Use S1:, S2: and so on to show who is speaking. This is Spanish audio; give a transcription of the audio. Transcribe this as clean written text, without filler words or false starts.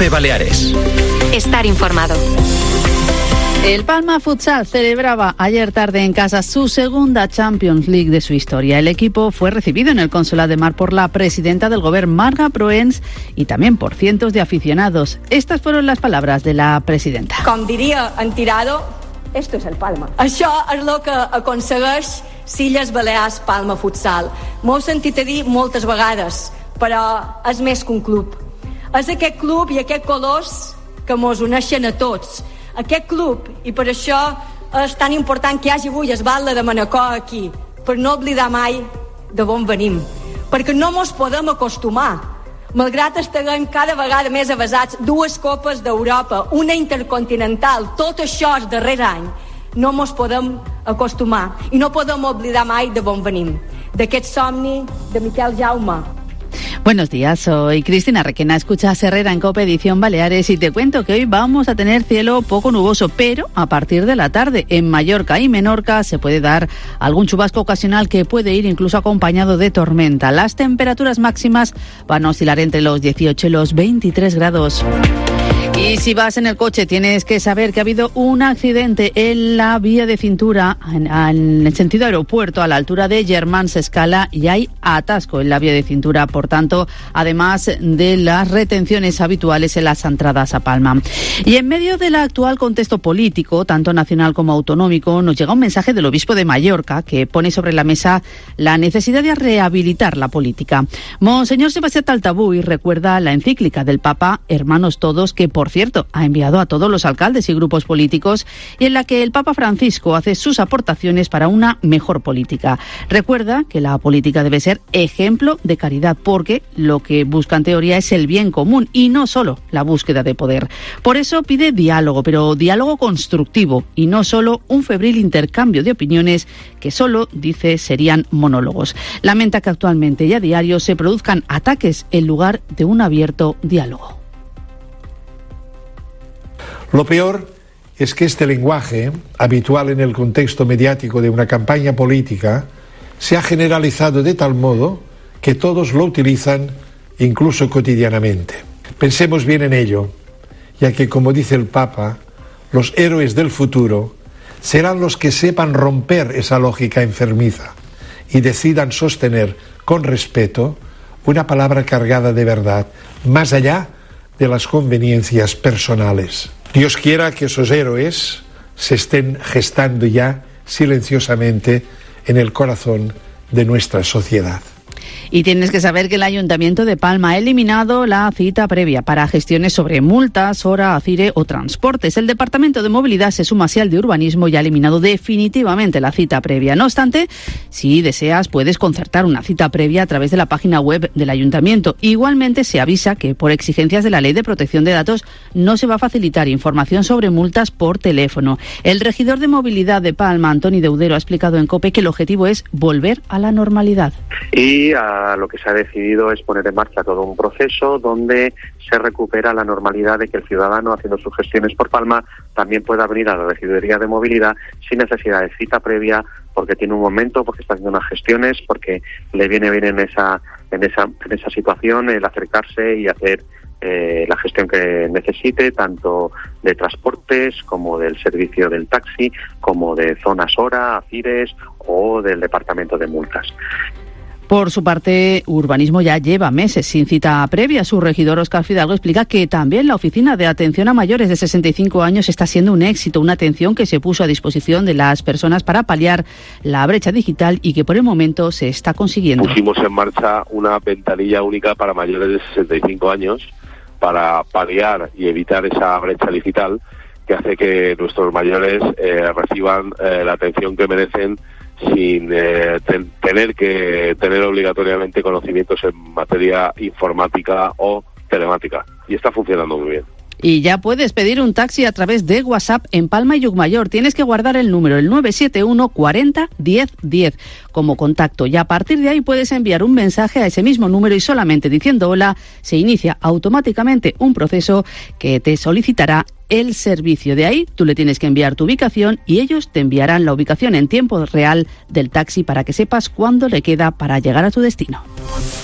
S1: Cope Baleares.
S2: Estar informado.
S3: El Palma Futsal celebraba ayer tarde en casa su segunda Champions League de su historia. El equipo fue recibido en el Consolat de Mar por la presidenta del Govern, Marga Proens, y también por cientos de aficionados. Estas fueron las palabras de la presidenta.
S4: Com diria en Tirado, esto es el Palma. Això és el que aconsegueix Illes Balears Palma Futsal. M'ho he sentit a dir moltes vegades, però és més que un club. És aquest club i aquests colors que mos uneixen a tots. Aquest club, i per això és tan important que hi hagi avui el Batlle de Manacor aquí, per no oblidar mai d'on venim, perquè no mos podem acostumar, malgrat estiguem cada vegada més avasats, 2 copes d'Europa, una intercontinental, tot això el darrer any, no mos podem acostumar i no podem oblidar mai d'on venim, d'aquest somni de Miquel Jaume.
S3: Buenos días, soy Cristina Requena, escuchas Herrera en COPE Edición Baleares y te cuento que hoy vamos a tener cielo poco nuboso, pero a partir de la tarde en Mallorca y Menorca se puede dar algún chubasco ocasional que puede ir incluso acompañado de tormenta. Las temperaturas máximas van a oscilar entre los 18 y los 23 grados. Y si vas en el coche tienes que saber que ha habido un accidente en la vía de cintura en el sentido aeropuerto a la altura de Germans Escala y hay atasco en la vía de cintura, por tanto, además de las retenciones habituales en las entradas a Palma. Y en medio del actual contexto político, tanto nacional como autonómico, nos llega un mensaje del obispo de Mallorca que pone sobre la mesa la necesidad de rehabilitar la política. Monseñor Sebastián Taltabuy recuerda la encíclica del Papa Hermanos Todos, que por cierto ha enviado a todos los alcaldes y grupos políticos y en la que el Papa Francisco hace sus aportaciones para una mejor política. Recuerda que la política debe ser ejemplo de caridad porque lo que busca en teoría es el bien común y no solo la búsqueda de poder. Por eso pide diálogo, pero diálogo constructivo y no solo un febril intercambio de opiniones que solo, dice, serían monólogos. Lamenta que actualmente y a diario se produzcan ataques en lugar de un abierto diálogo.
S5: Lo peor es que este lenguaje, habitual en el contexto mediático de una campaña política, se ha generalizado de tal modo que todos lo utilizan incluso cotidianamente. Pensemos bien en ello, ya que, como dice el Papa, los héroes del futuro serán los que sepan romper esa lógica enfermiza y decidan sostener con respeto una palabra cargada de verdad, más allá de las conveniencias personales. Dios quiera que esos héroes se estén gestando ya silenciosamente en el corazón de nuestra sociedad.
S3: Y tienes que saber que el Ayuntamiento de Palma ha eliminado la cita previa para gestiones sobre multas, hora, ACIRE o transportes. El Departamento de Movilidad se suma así al de Urbanismo y ha eliminado definitivamente la cita previa. No obstante, si deseas, puedes concertar una cita previa a través de la página web del Ayuntamiento. Igualmente se avisa que por exigencias de la Ley de Protección de Datos no se va a facilitar información sobre multas por teléfono. El regidor de Movilidad de Palma, Antoni Deudero, ha explicado en COPE que el objetivo es volver a la normalidad.
S6: Y lo que se ha decidido es poner en marcha todo un proceso donde se recupera la normalidad de que el ciudadano, haciendo sus gestiones por Palma, también pueda venir a la Regiduría de Movilidad sin necesidad de cita previa, porque tiene un momento, porque está haciendo unas gestiones, porque le viene bien en esa situación el acercarse y hacer la gestión que necesite, tanto de transportes como del servicio del taxi, como de zonas hora, ACIRES o del departamento de multas.
S3: Por su parte, Urbanismo ya lleva meses sin cita previa. Su regidor, Óscar Fidalgo, explica que también la Oficina de Atención a Mayores de 65 años está siendo un éxito, una atención que se puso a disposición de las personas para paliar la brecha digital y que por el momento se está consiguiendo.
S7: Pusimos en marcha una ventanilla única para mayores de 65 años para paliar y evitar esa brecha digital que hace que nuestros mayores reciban la atención que merecen sin tener que tener obligatoriamente conocimientos en materia informática o telemática. Y está funcionando muy bien.
S3: Y ya puedes pedir un taxi a través de WhatsApp en Palma y Llucmajor. Tienes que guardar el número, el 971 40 10 10, como contacto. Y a partir de ahí puedes enviar un mensaje a ese mismo número y solamente diciendo hola, se inicia automáticamente un proceso que te solicitará el servicio. De ahí tú le tienes que enviar tu ubicación y ellos te enviarán la ubicación en tiempo real del taxi para que sepas cuándo le queda para llegar a tu destino.